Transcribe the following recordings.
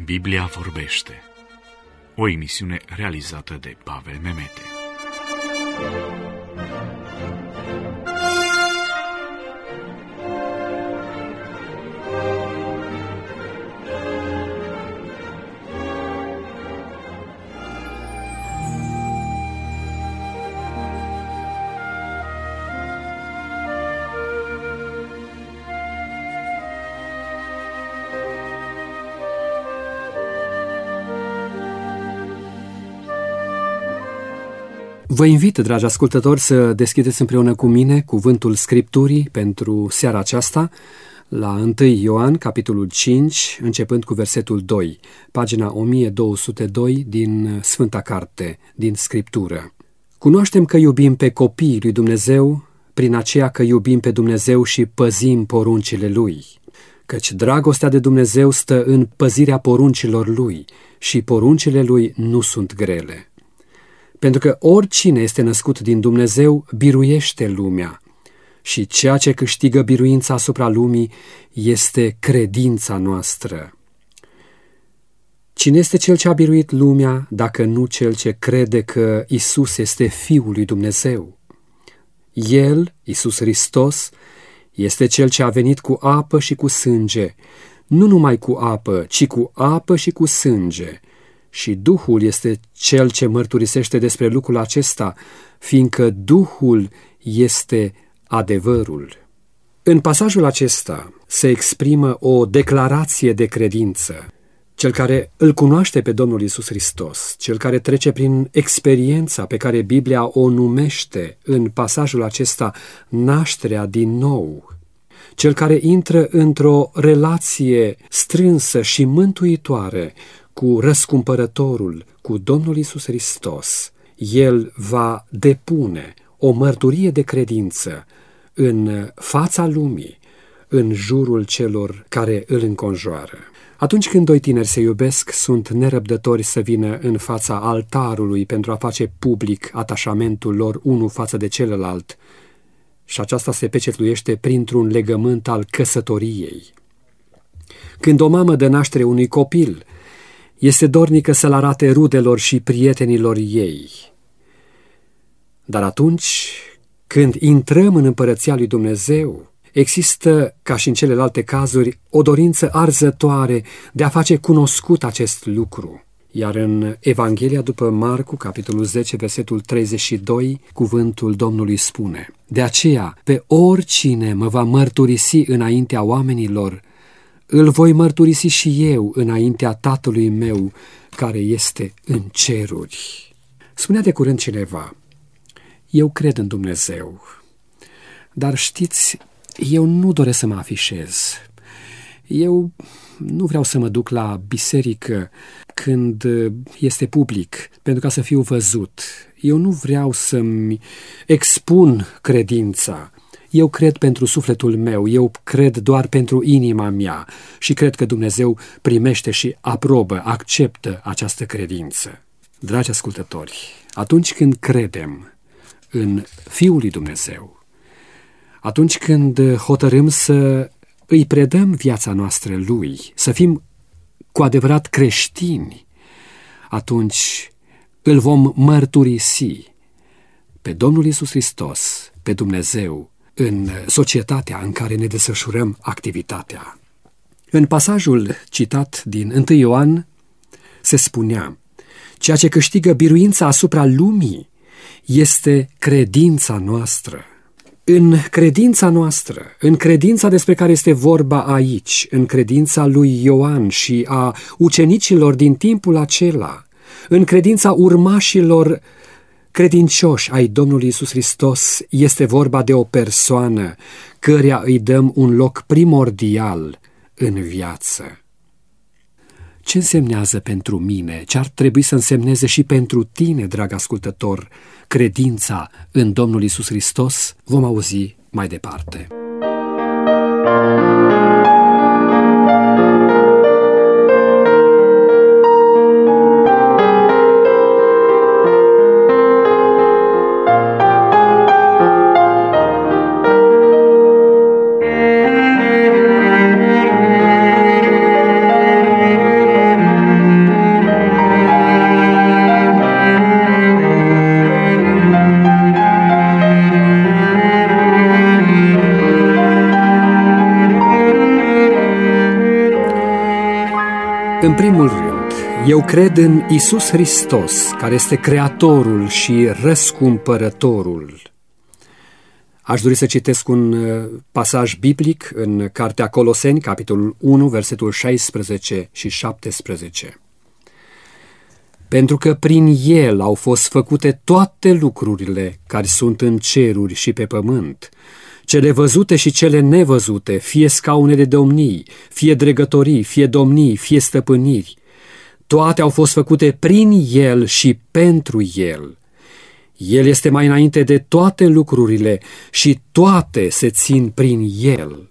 Biblia vorbește. O emisiune realizată de Pavel Memete. Vă invit, dragi ascultători, să deschideți împreună cu mine cuvântul Scripturii pentru seara aceasta, la 1 Ioan, capitolul 5, începând cu versetul 2, pagina 1202 din Sfânta Carte, din Scriptură. Cunoaștem că iubim pe copiii lui Dumnezeu, prin aceea că iubim pe Dumnezeu și păzim poruncile Lui. Căci dragostea de Dumnezeu stă în păzirea poruncilor Lui și poruncile Lui nu sunt grele. Pentru că oricine este născut din Dumnezeu biruiește lumea și ceea ce câștigă biruința asupra lumii este credința noastră. Cine este cel ce a biruit lumea dacă nu cel ce crede că Isus este Fiul lui Dumnezeu? El, Isus Hristos, este cel ce a venit cu apă și cu sânge, nu numai cu apă, ci cu apă și cu sânge. Și Duhul este cel ce mărturisește despre lucrul acesta, fiindcă Duhul este adevărul. În pasajul acesta se exprimă o declarație de credință. Cel care îl cunoaște pe Domnul Iisus Hristos, cel care trece prin experiența pe care Biblia o numește în pasajul acesta nașterea din nou, cel care intră într-o relație strânsă și mântuitoare cu răscumpărătorul, cu Domnul Iisus Hristos, el va depune o mărturie de credință în fața lumii, în jurul celor care îl înconjoară. Atunci când doi tineri se iubesc, sunt nerăbdători să vină în fața altarului pentru a face public atașamentul lor unul față de celălalt, și aceasta se pecetluiește printr-un legământ al căsătoriei. Când o mamă dă naștere unui copil, este dornică să-l arate rudelor și prietenilor ei. Dar atunci când intrăm în împărăția lui Dumnezeu, există, ca și în celelalte cazuri, o dorință arzătoare de a face cunoscut acest lucru. Iar în Evanghelia după Marcu, capitolul 10, versetul 32, cuvântul Domnului spune: De aceea, pe oricine mă va mărturisi înaintea oamenilor, îl voi mărturisi și eu înaintea Tatălui meu care este în ceruri. Spunea de curând cineva: eu cred în Dumnezeu, dar știți, eu nu doresc să mă afișez. Eu nu vreau să mă duc la biserică când este public, pentru ca să fiu văzut. Eu nu vreau să-mi expun credința. Eu cred pentru sufletul meu, eu cred doar pentru inima mea și cred că Dumnezeu primește și aprobă, acceptă această credință. Dragi ascultători, atunci când credem în Fiul lui Dumnezeu, atunci când hotărâm să îi predăm viața noastră Lui, să fim cu adevărat creștini, atunci îl vom mărturisi pe Domnul Iisus Hristos, pe Dumnezeu, în societatea în care ne desfășurăm activitatea. În pasajul citat din 1 Ioan se spunea: ceea ce câștigă biruința asupra lumii este credința noastră. În credința noastră, în credința despre care este vorba aici, în credința lui Ioan și a ucenicilor din timpul acela, în credința urmașilor credincioși ai Domnului Iisus Hristos, este vorba de o persoană căreia îi dăm un loc primordial în viață. Ce însemnează pentru mine, ce ar trebui să însemneze și pentru tine, drag ascultător, credința în Domnul Iisus Hristos? Vom auzi mai departe. În primul rând, eu cred în Iisus Hristos, care este Creatorul și Răscumpărătorul. Aș dori să citesc un pasaj biblic în Cartea Coloseni, capitolul 1, versetul 16 și 17. Pentru că prin El au fost făcute toate lucrurile care sunt în ceruri și pe pământ, cele văzute și cele nevăzute, fie scaune de domnii, fie dregătorii, fie domnii, fie stăpâniri. Toate au fost făcute prin El și pentru El. El este mai înainte de toate lucrurile și toate se țin prin El.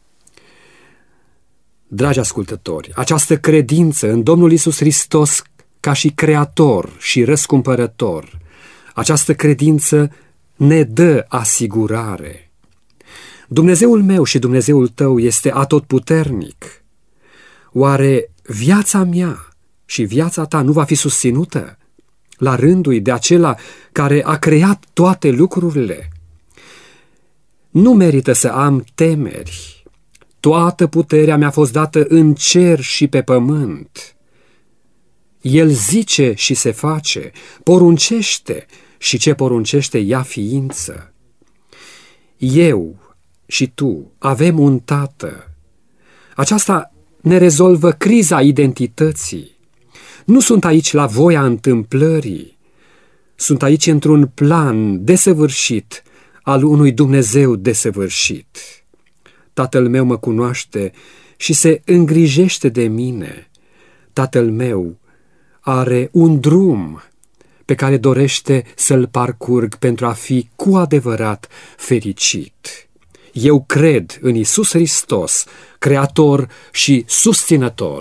Dragi ascultători, această credință în Domnul Iisus Hristos ca și Creator și Răscumpărător, această credință ne dă asigurare. Dumnezeul meu și Dumnezeul tău este atotputernic. Oare viața mea și viața ta nu va fi susținută la rândul de acela care a creat toate lucrurile? Nu merită să am temeri. Toată puterea mi-a fost dată în cer și pe pământ. El zice și se face, poruncește și ce poruncește ia ființă. Eu și tu avem un Tată. Aceasta ne rezolvă criza identității. Nu sunt aici la voia întâmplării. Sunt aici într-un plan desăvârșit al unui Dumnezeu desăvârșit. Tatăl meu mă cunoaște și se îngrijește de mine. Tatăl meu are un drum pe care dorește să-l parcurg pentru a fi cu adevărat fericit. Eu cred în Iisus Hristos, Creator și Susținător.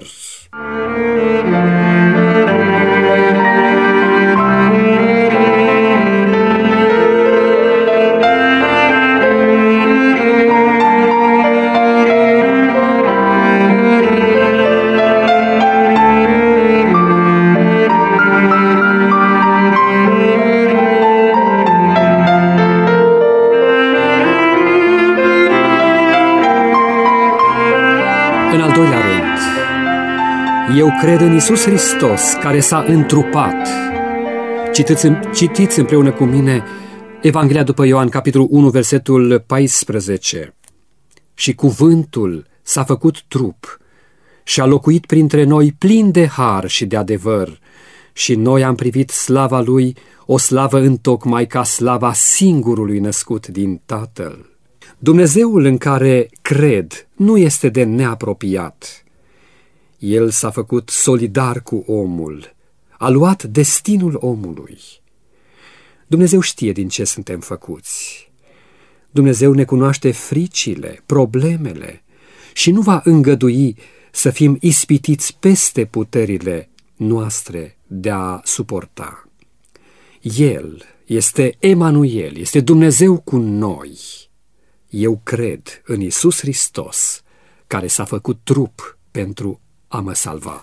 În al doilea rând, eu cred în Iisus Hristos care s-a întrupat. Citiți împreună cu mine Evanghelia după Ioan, capitolul 1, versetul 14. Și cuvântul s-a făcut trup și a locuit printre noi plin de har și de adevăr, și noi am privit slava Lui, o slavă întocmai ca slava singurului născut din Tatăl. Dumnezeul în care cred nu este de neapropiat. El s-a făcut solidar cu omul, a luat destinul omului. Dumnezeu știe din ce suntem făcuți. Dumnezeu ne cunoaște fricile, problemele și nu va îngădui să fim ispitiți peste puterile noastre de a suporta. El este Emanuel, este Dumnezeu cu noi. Eu cred în Iisus Hristos, care s-a făcut trup pentru a mă salva.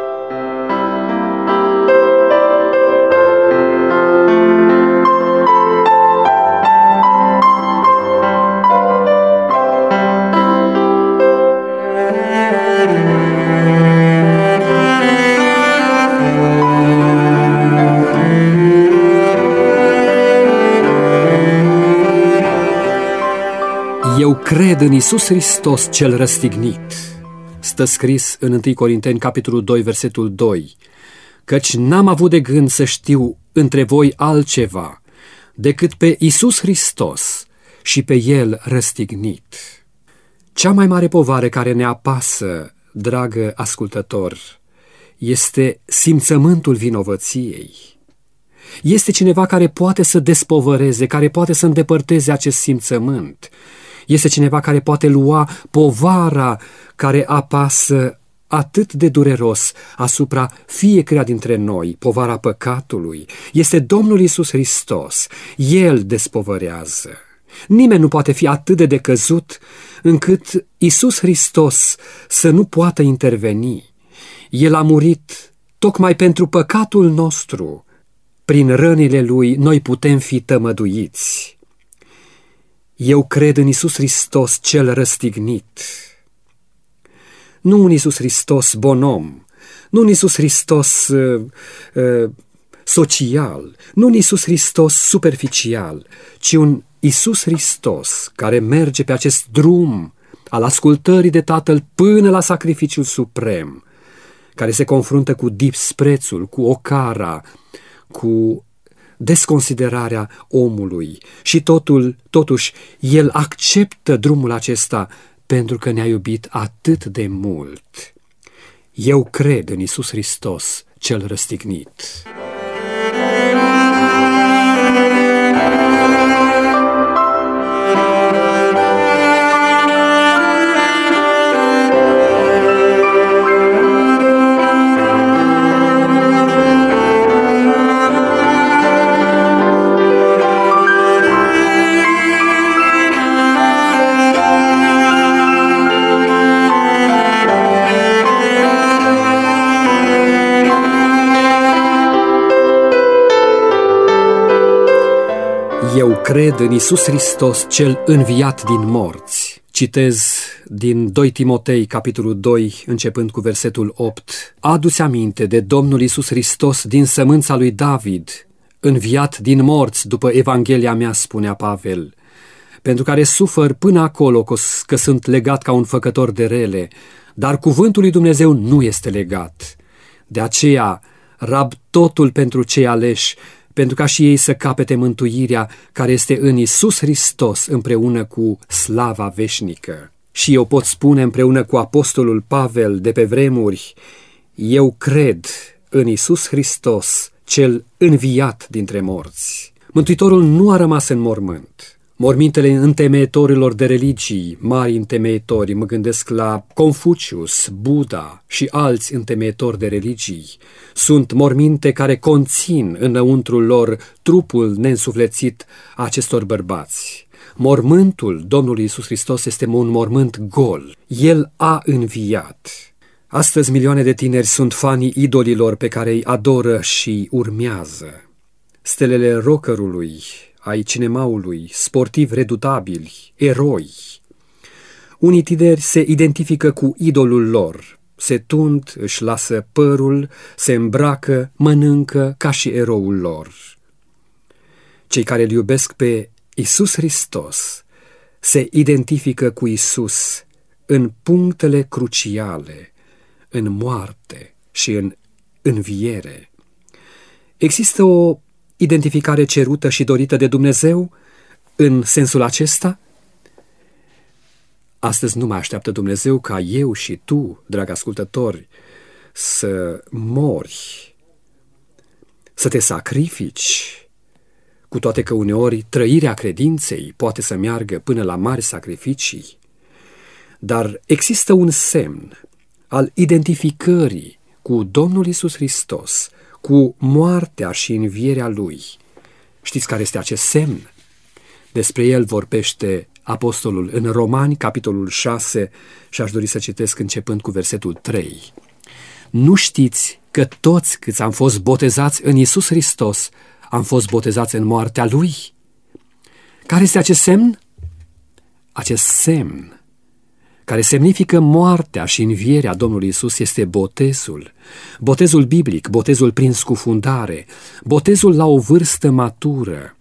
Eu cred în Iisus Hristos cel răstignit. Stă scris în 1 Corinteni, capitolul 2, versetul 2, căci n-am avut de gând să știu între voi altceva decât pe Iisus Hristos și pe El răstignit. Cea mai mare povară care ne apasă, dragă ascultător, este simțământul vinovăției. Este cineva care poate să despovăreze, care poate să îndepărteze acest simțământ. Este cineva care poate lua povara care apasă atât de dureros asupra fiecăruia dintre noi, povara păcatului. Este Domnul Iisus Hristos. El despovărează. Nimeni nu poate fi atât de decăzut încât Iisus Hristos să nu poată interveni. El a murit tocmai pentru păcatul nostru. Prin rănile Lui noi putem fi tămăduiți. Eu cred în Iisus Hristos cel răstignit. Nu un Iisus Hristos bonom, nu în Iisus Hristos social, nu în Iisus Hristos superficial, ci un Iisus Hristos care merge pe acest drum al ascultării de Tatăl până la sacrificiul suprem, care se confruntă cu disprețul, cu ocara, cu desconsiderarea omului și totuși El acceptă drumul acesta pentru că ne-a iubit atât de mult. Eu cred în Iisus Hristos cel răstignit. Eu cred în Iisus Hristos, cel înviat din morți. Citez din 2 Timotei, capitolul 2, începând cu versetul 8. Adu-ți aminte de Domnul Iisus Hristos din sămânța lui David, înviat din morți după Evanghelia mea, spunea Pavel, pentru care sufăr până acolo că sunt legat ca un făcător de rele, dar cuvântul lui Dumnezeu nu este legat. De aceea rab totul pentru cei aleși, pentru ca și ei să capete mântuirea care este în Iisus Hristos împreună cu slava veșnică. Și eu pot spune împreună cu apostolul Pavel de pe vremuri, eu cred în Iisus Hristos, cel înviat dintre morți. Mântuitorul nu a rămas în mormânt. Mormintele întemeietorilor de religii, mari întemeitori, mă gândesc la Confucius, Buddha și alți întemeitori de religii, sunt morminte care conțin înăuntrul lor trupul neînsuflețit a acestor bărbați. Mormântul Domnului Iisus Hristos este un mormânt gol. El a înviat. Astăzi milioane de tineri sunt fanii idolilor pe care îi adoră și urmează. Stelele rockerului, ai cinemaului, sportivi redutabili, eroi. Unii tineri se identifică cu idolul lor, se tund, își lasă părul, se îmbracă, mănâncă ca și eroul lor. Cei care îl iubesc pe Iisus Hristos se identifică cu Iisus în punctele cruciale, în moarte și în înviere. Există o identificare cerută și dorită de Dumnezeu în sensul acesta? Astăzi nu mai așteaptă Dumnezeu ca eu și tu, dragi ascultători, să mori, să te sacrifici, cu toate că uneori trăirea credinței poate să meargă până la mari sacrificii. Dar există un semn al identificării cu Domnul Iisus Hristos, cu moartea și învierea Lui. Știți care este acest semn? Despre el vorbește apostolul în Romani, capitolul 6, și aș dori să citesc începând cu versetul 3. Nu știți că toți câți am fost botezați în Iisus Hristos, am fost botezați în moartea Lui? Care este acest semn? Acest semn care semnifică moartea și învierea Domnului Iisus este botezul. Botezul biblic, botezul prin scufundare, botezul la o vârstă matură.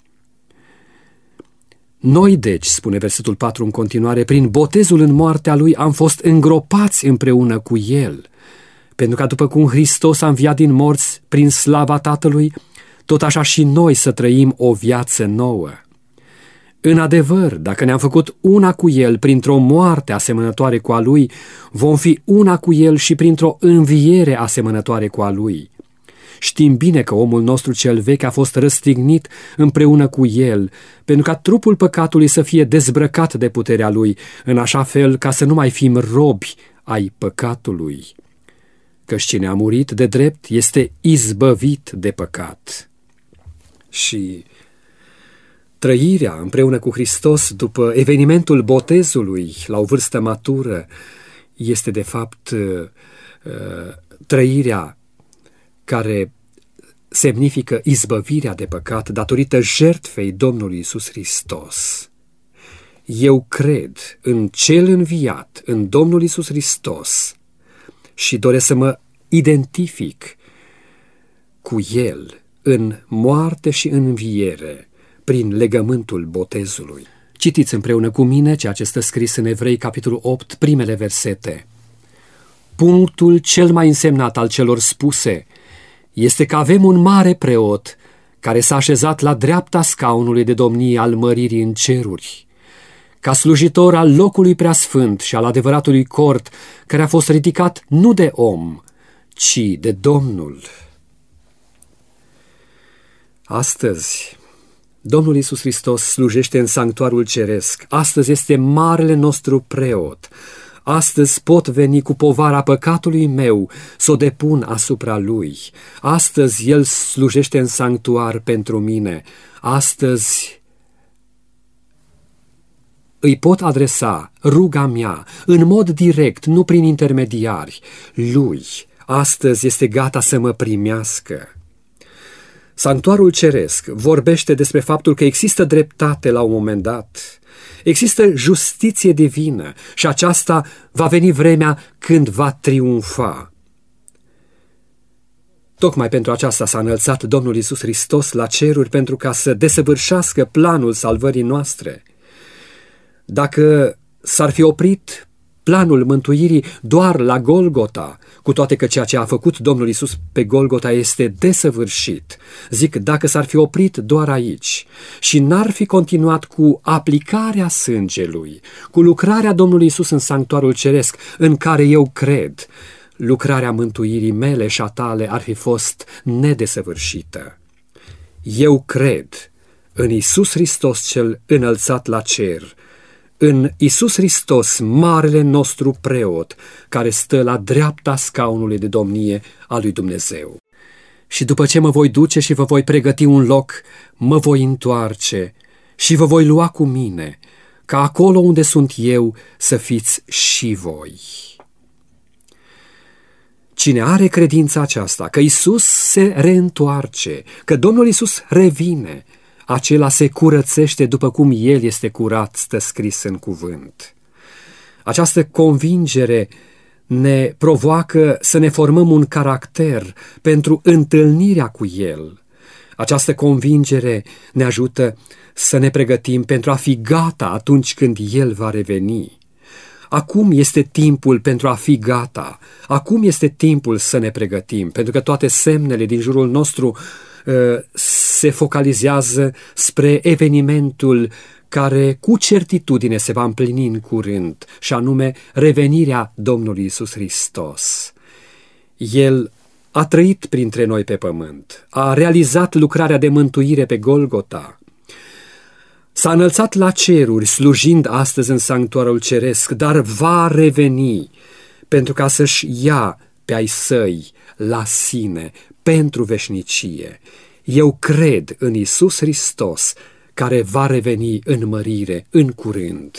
Noi, deci, spune versetul 4 în continuare, prin botezul în moartea Lui am fost îngropați împreună cu El, pentru că după cum Hristos a înviat din morți prin slava Tatălui, tot așa și noi să trăim o viață nouă. În adevăr, dacă ne-am făcut una cu El printr-o moarte asemănătoare cu a Lui, vom fi una cu El și printr-o înviere asemănătoare cu a Lui. Știm bine că omul nostru cel vechi a fost răstignit împreună cu El, pentru ca trupul păcatului să fie dezbrăcat de puterea Lui, în așa fel ca să nu mai fim robi ai păcatului. Căci cine a murit de drept este izbăvit de păcat. Și trăirea împreună cu Hristos după evenimentul botezului la o vârstă matură este de fapt trăirea care semnifică izbăvirea de păcat datorită jertfei Domnului Iisus Hristos. Eu cred în cel înviat, în Domnul Iisus Hristos și doresc să mă identific cu El în moarte și în înviere prin legământul botezului. Citiți împreună cu mine ceea ce stă scris în Evrei, capitolul 8, primele versete. Punctul cel mai însemnat al celor spuse este că avem un mare preot care s-a așezat la dreapta scaunului de domnie al măririi în ceruri, ca slujitor al locului preasfânt și al adevăratului cort, care a fost ridicat nu de om, ci de Domnul. Astăzi, Domnul Iisus Hristos slujește în sanctuarul ceresc. Astăzi este marele nostru preot. Astăzi pot veni cu povara păcatului meu să o depun asupra Lui. Astăzi El slujește în sanctuar pentru mine. Astăzi îi pot adresa ruga mea în mod direct, nu prin intermediari. Lui astăzi este gata să mă primească. Sanctuarul ceresc vorbește despre faptul că există dreptate la un moment dat. Există justiție divină și aceasta va veni vremea când va triumfa. Tocmai pentru aceasta s-a înălțat Domnul Iisus Hristos la ceruri, pentru ca să desăvârșească planul salvării noastre. Dacă s-ar fi oprit planul mântuirii doar la Golgota, cu toate că ceea ce a făcut Domnul Iisus pe Golgota este desăvârșit, zic, dacă s-ar fi oprit doar aici și n-ar fi continuat cu aplicarea sângelui, cu lucrarea Domnului Iisus în sanctuarul ceresc, în care eu cred, lucrarea mântuirii mele și a tale ar fi fost nedesăvârșită. Eu cred în Iisus Hristos cel înălțat la cer, în Iisus Hristos, marele nostru preot, care stă la dreapta scaunului de domnie a lui Dumnezeu. Și după ce mă voi duce și vă voi pregăti un loc, mă voi întoarce și vă voi lua cu mine, ca acolo unde sunt eu să fiți și voi. Cine are credința aceasta, că Iisus se reîntoarce, că Domnul Iisus revine, acela se curățește după cum El este curat, stă scris în cuvânt. Această convingere ne provoacă să ne formăm un caracter pentru întâlnirea cu El. Această convingere ne ajută să ne pregătim pentru a fi gata atunci când El va reveni. Acum este timpul pentru a fi gata, acum este timpul să ne pregătim, pentru că toate semnele din jurul nostru se focalizează spre evenimentul care cu certitudine se va împlini în curând, și anume revenirea Domnului Iisus Hristos. El a trăit printre noi pe pământ, a realizat lucrarea de mântuire pe Golgota, s-a înălțat la ceruri, slujind astăzi în sanctuarul ceresc, dar va reveni pentru ca să-și ia pe ai săi la sine pentru veșnicie. Eu cred în Iisus Hristos, care va reveni în mărire în curând.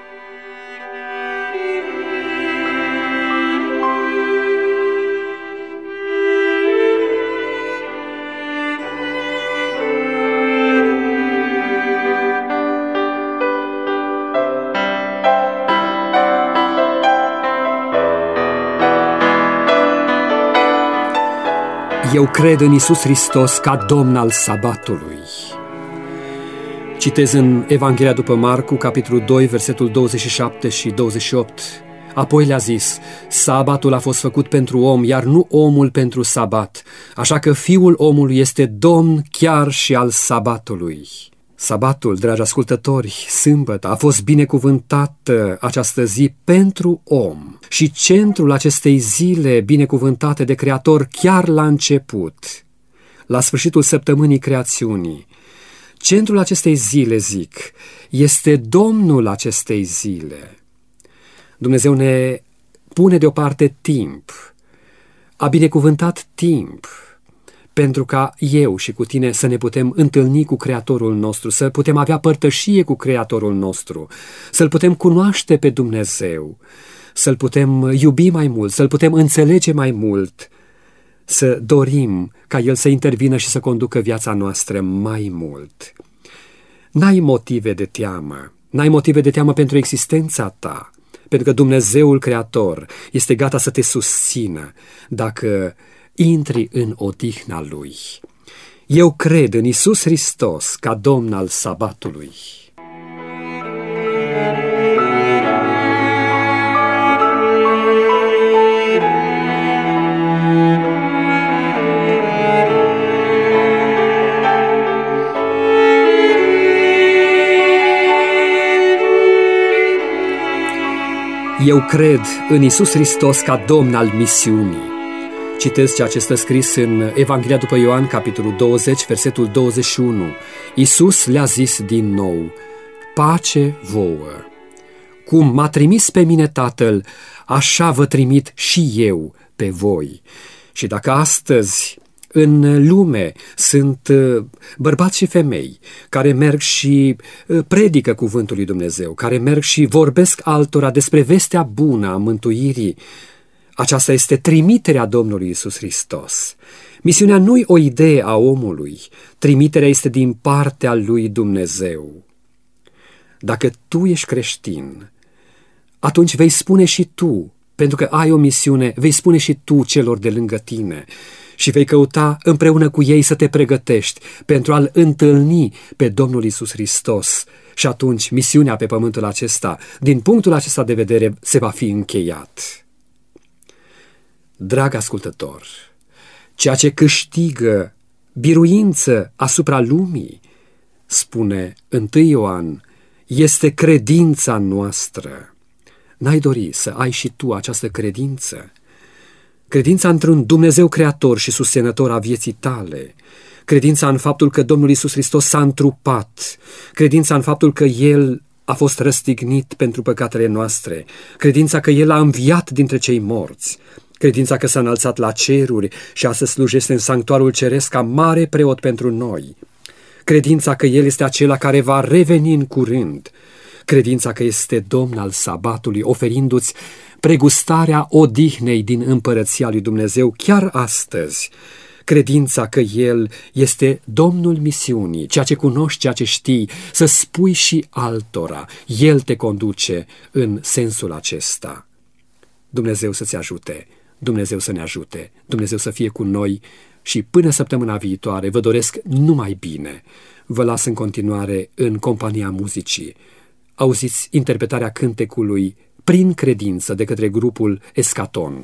Eu cred în Iisus Hristos ca Domn al sabatului. Citez în Evanghelia după Marcu, capitolul 2, versetul 27 și 28. Apoi le-a zis: sabatul a fost făcut pentru om, iar nu omul pentru sabat, așa că Fiul omului este Domn chiar și al sabatului. Sabatul, dragi ascultători, sâmbătă, a fost binecuvântată această zi pentru om și centrul acestei zile binecuvântate de Creator chiar la început, la sfârșitul săptămânii creațiunii. Centrul acestei zile, zic, este Domnul acestei zile. Dumnezeu ne pune deoparte timp, a binecuvântat timp, pentru ca eu și cu tine să ne putem întâlni cu Creatorul nostru, să putem avea părtășie cu Creatorul nostru, să-L putem cunoaște pe Dumnezeu, să-L putem iubi mai mult, să-L putem înțelege mai mult, să dorim ca El să intervină și să conducă viața noastră mai mult. N-ai motive de teamă, n-ai motive de teamă pentru existența ta, pentru că Dumnezeul Creator este gata să te susțină dacă intri în odihna Lui. Eu cred în Iisus Hristos ca Domn al sabatului. Eu cred în Iisus Hristos ca Domn al misiunii. Citesc ceea ce stă scris în Evanghelia după Ioan, capitolul 20, versetul 21. Iisus le-a zis din nou: pace vouă! Cum m-a trimis pe mine Tatăl, așa vă trimit și eu pe voi. Și dacă astăzi în lume sunt bărbați și femei care merg și predică cuvântul lui Dumnezeu, care merg și vorbesc altora despre vestea bună a mântuirii, aceasta este trimiterea Domnului Iisus Hristos. Misiunea nu-i o idee a omului, trimiterea este din partea lui Dumnezeu. Dacă tu ești creștin, atunci vei spune și tu, pentru că ai o misiune, vei spune și tu celor de lângă tine și vei căuta împreună cu ei să te pregătești pentru a-L întâlni pe Domnul Iisus Hristos. Și atunci misiunea pe pământul acesta, din punctul acesta de vedere, se va fi încheiat. Drag ascultător, ceea ce câștigă biruință asupra lumii, spune 1 Ioan, este credința noastră. N-ai dori să ai și tu această credință? Credința într-un Dumnezeu creator și susținător a vieții tale, credința în faptul că Domnul Iisus Hristos s-a întrupat, credința în faptul că El a fost răstignit pentru păcatele noastre, credința că El a înviat dintre cei morți, credința că s-a înălțat la ceruri și astăzi slujește în sanctuarul ceresc ca mare preot pentru noi, credința că El este acela care va reveni în curând, credința că este Domn al sabatului, oferindu-ți pregustarea odihnei din împărăția lui Dumnezeu chiar astăzi, credința că El este Domnul misiunii, ceea ce cunoști, ceea ce știi, să spui și altora, El te conduce în sensul acesta. Dumnezeu să-ți ajute, Dumnezeu să ne ajute, Dumnezeu să fie cu noi și până săptămâna viitoare vă doresc numai bine. Vă las în continuare în compania muzicii. Auziți interpretarea cântecului Prin credință de către grupul Escaton.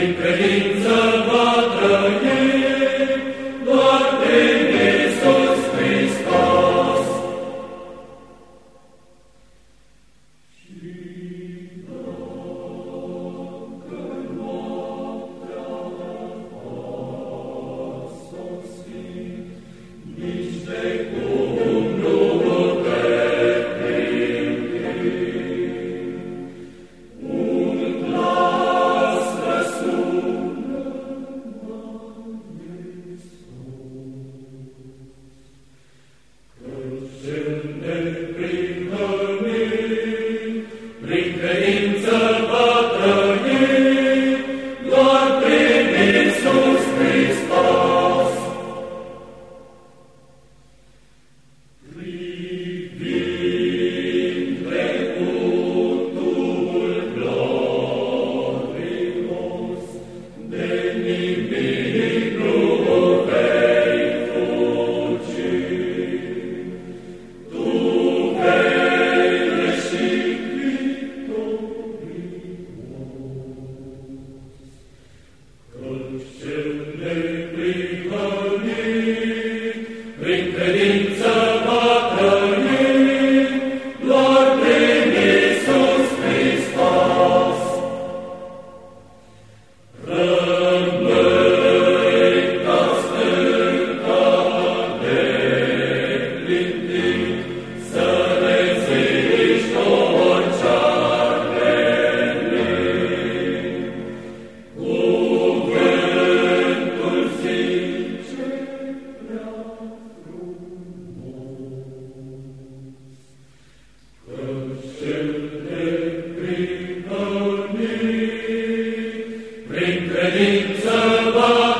Doar prin Iisus credință va